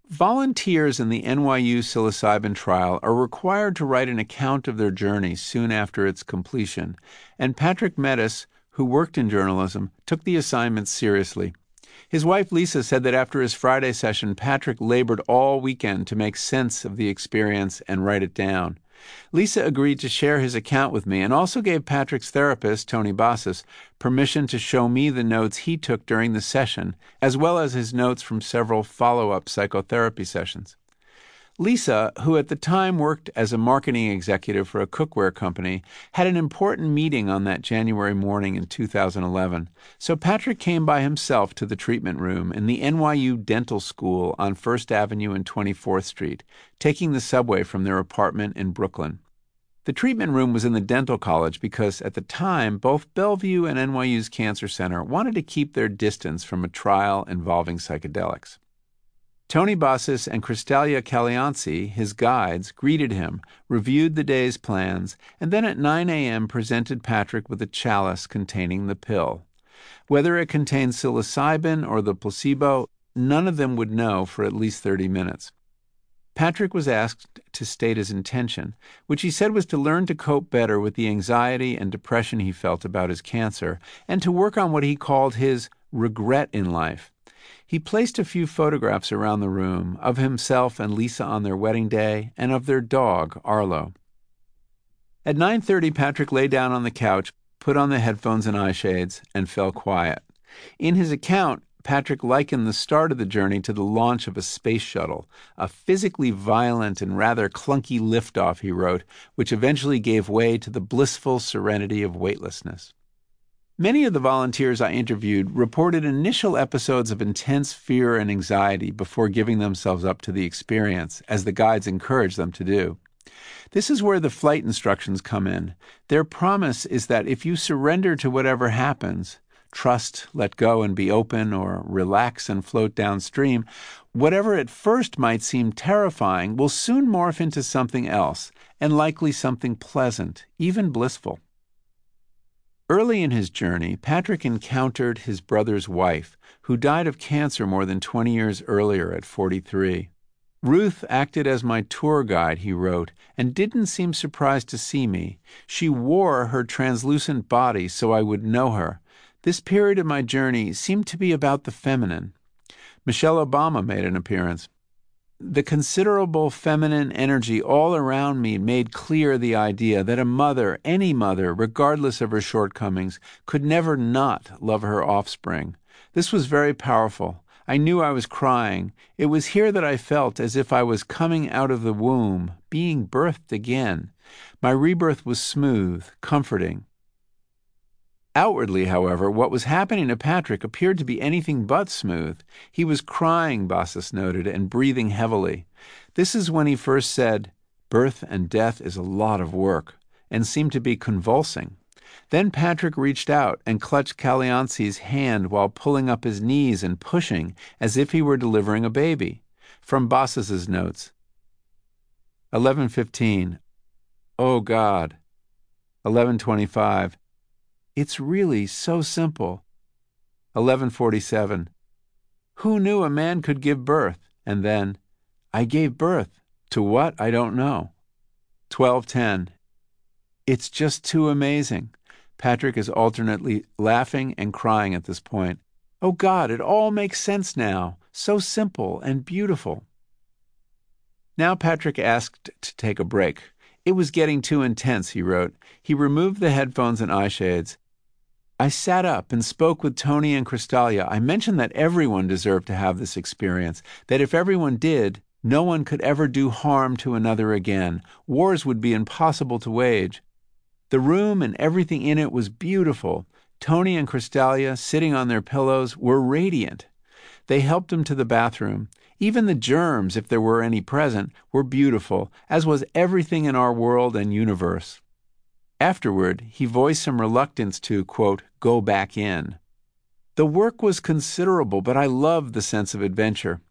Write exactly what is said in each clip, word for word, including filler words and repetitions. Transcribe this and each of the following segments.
Volunteers in the N Y U psilocybin trial are required to write an account of their journey soon after its completion, and Patrick Metis, who worked in journalism, took the assignment seriously. His wife Lisa said that after his Friday session, Patrick labored all weekend to make sense of the experience and write it down. Lisa agreed to share his account with me and also gave Patrick's therapist, Tony Bassis, permission to show me the notes he took during the session, as well as his notes from several follow-up psychotherapy sessions. Lisa, who at the time worked as a marketing executive for a cookware company, had an important meeting on that January morning in two thousand eleven, so Patrick came by himself to the treatment room in the N Y U Dental School on First Avenue and twenty-fourth Street, taking the subway from their apartment in Brooklyn. The treatment room was in the dental college because, at the time, both Bellevue and N Y U's Cancer Center wanted to keep their distance from a trial involving psychedelics. Tony Bassis and Crystalia Calianci, his guides, greeted him, reviewed the day's plans, and then at nine a.m. presented Patrick with a chalice containing the pill. Whether it contained psilocybin or the placebo, none of them would know for at least thirty minutes. Patrick was asked to state his intention, which he said was to learn to cope better with the anxiety and depression he felt about his cancer, and to work on what he called his regret in life. He placed a few photographs around the room of himself and Lisa on their wedding day and of their dog, Arlo. At nine thirty, Patrick lay down on the couch, put on the headphones and eye shades, and fell quiet. In his account, Patrick likened the start of the journey to the launch of a space shuttle, a physically violent and rather clunky liftoff, he wrote, which eventually gave way to the blissful serenity of weightlessness. Many of the volunteers I interviewed reported initial episodes of intense fear and anxiety before giving themselves up to the experience, as the guides encouraged them to do. This is where the flight instructions come in. Their promise is that if you surrender to whatever happens, trust, let go and be open, or relax and float downstream, whatever at first might seem terrifying will soon morph into something else, and likely something pleasant, even blissful. Early in his journey, Patrick encountered his brother's wife, who died of cancer more than twenty years earlier at forty-three. Ruth acted as my tour guide, he wrote, and didn't seem surprised to see me. She wore her translucent body so I would know her. This period of my journey seemed to be about the feminine. Michelle Obama made an appearance. The considerable feminine energy all around me made clear the idea that a mother, any mother, regardless of her shortcomings, could never not love her offspring. This was very powerful. I knew I was crying. It was here that I felt as if I was coming out of the womb, being birthed again. My rebirth was smooth, comforting. Outwardly, however, what was happening to Patrick appeared to be anything but smooth. He was crying, Bassis noted, and breathing heavily. This is when he first said, "Birth and death is a lot of work," and seemed to be convulsing. Then Patrick reached out and clutched Calianci's hand while pulling up his knees and pushing, as if he were delivering a baby. From Bassis's notes. eleven fifteen. Oh God. eleven twenty-five. It's really so simple. eleven forty-seven. Who knew a man could give birth? And then, I gave birth. To what? I don't know. twelve ten. It's just too amazing. Patrick is alternately laughing and crying at this point. Oh God, it all makes sense now. So simple and beautiful. Now Patrick asked to take a break. It was getting too intense, he wrote. He removed the headphones and eye shades. I sat up and spoke with Tony and Crystalia. I mentioned that everyone deserved to have this experience, that if everyone did, no one could ever do harm to another again. Wars would be impossible to wage. The room and everything in it was beautiful. Tony and Crystalia, sitting on their pillows, were radiant. They helped him to the bathroom. Even the germs, if there were any present, were beautiful, as was everything in our world and universe. Afterward, he voiced some reluctance to, quote, go back in. The work was considerable, but I loved the sense of adventure.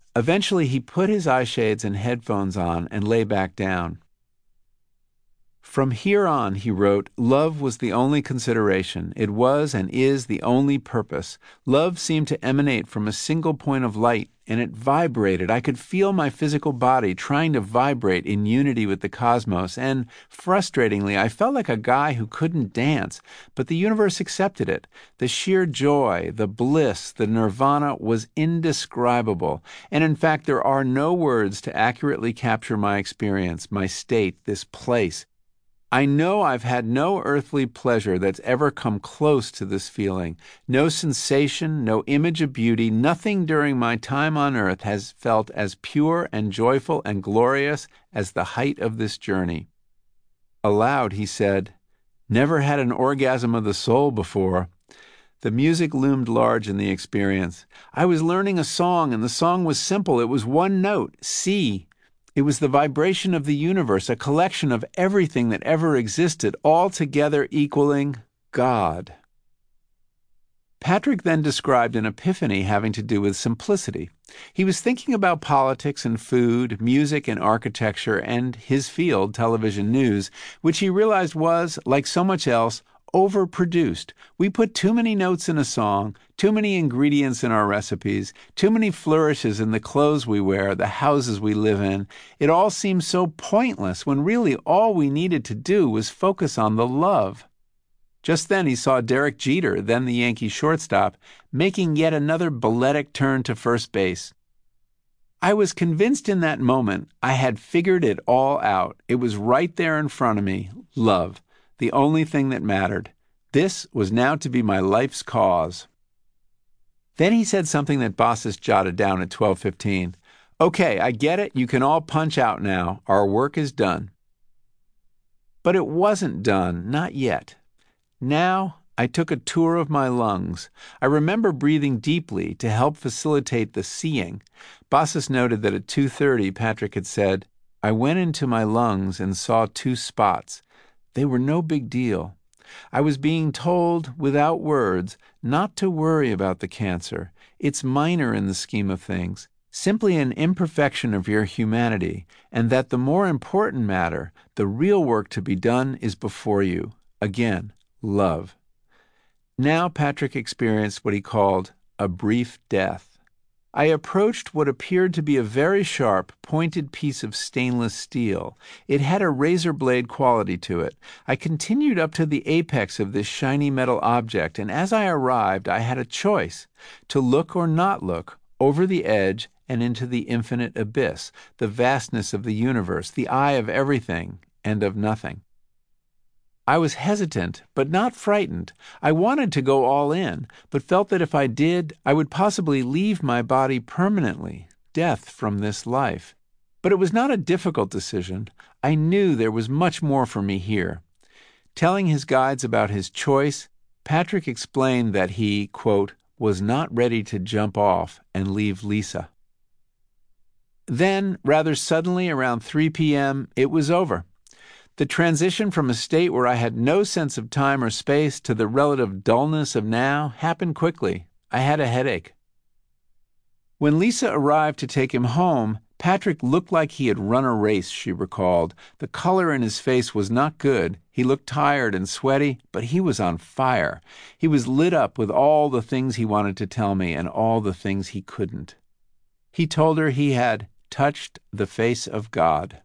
Eventually, he put his eye shades and headphones on and lay back down. From here on, he wrote, love was the only consideration. It was and is the only purpose. Love seemed to emanate from a single point of light, and it vibrated. I could feel my physical body trying to vibrate in unity with the cosmos, and, frustratingly, I felt like a guy who couldn't dance, but the universe accepted it. The sheer joy, the bliss, the nirvana was indescribable, and in fact there are no words to accurately capture my experience, my state, this place. I know I've had no earthly pleasure that's ever come close to this feeling. No sensation, no image of beauty, nothing during my time on earth has felt as pure and joyful and glorious as the height of this journey. Aloud, he said, "Never had an orgasm of the soul before." The music loomed large in the experience. I was learning a song, and the song was simple. It was one note, C. It was the vibration of the universe, a collection of everything that ever existed, all together equaling God. Patrick then described an epiphany having to do with simplicity. He was thinking about politics and food, music and architecture, and his field, television news, which he realized was, like so much else, overproduced. We put too many notes in a song, too many ingredients in our recipes, too many flourishes in the clothes we wear, the houses we live in. It all seems so pointless when really all we needed to do was focus on the love. Just then he saw Derek Jeter, then the Yankee shortstop, making yet another balletic turn to first base. I was convinced in that moment I had figured it all out. It was right there in front of me, love. The only thing that mattered. This was now to be my life's cause. Then he said something that Bossis jotted down at twelve fifteen. Okay, I get it. You can all punch out now. Our work is done. But it wasn't done, not yet. Now I took a tour of my lungs. I remember breathing deeply to help facilitate the seeing. Bossis noted that at two thirty, Patrick had said, I went into my lungs and saw two spots. They were no big deal. I was being told, without words, not to worry about the cancer. It's minor in the scheme of things, simply an imperfection of your humanity, and that the more important matter, the real work to be done, is before you. Again, love. Now Patrick experienced what he called a brief death. I approached what appeared to be a very sharp, pointed piece of stainless steel. It had a razor blade quality to it. I continued up to the apex of this shiny metal object, and as I arrived, I had a choice, to look or not look, over the edge and into the infinite abyss, the vastness of the universe, the eye of everything and of nothing. I was hesitant, but not frightened. I wanted to go all in, but felt that if I did, I would possibly leave my body permanently, death from this life. But it was not a difficult decision. I knew there was much more for me here. Telling his guides about his choice, Patrick explained that he, quote, was not ready to jump off and leave Lisa. Then, rather suddenly, around three p.m., it was over. The transition from a state where I had no sense of time or space to the relative dullness of now happened quickly. I had a headache. When Lisa arrived to take him home, Patrick looked like he had run a race, she recalled. The color in his face was not good. He looked tired and sweaty, but he was on fire. He was lit up with all the things he wanted to tell me and all the things he couldn't. He told her he had touched the face of God.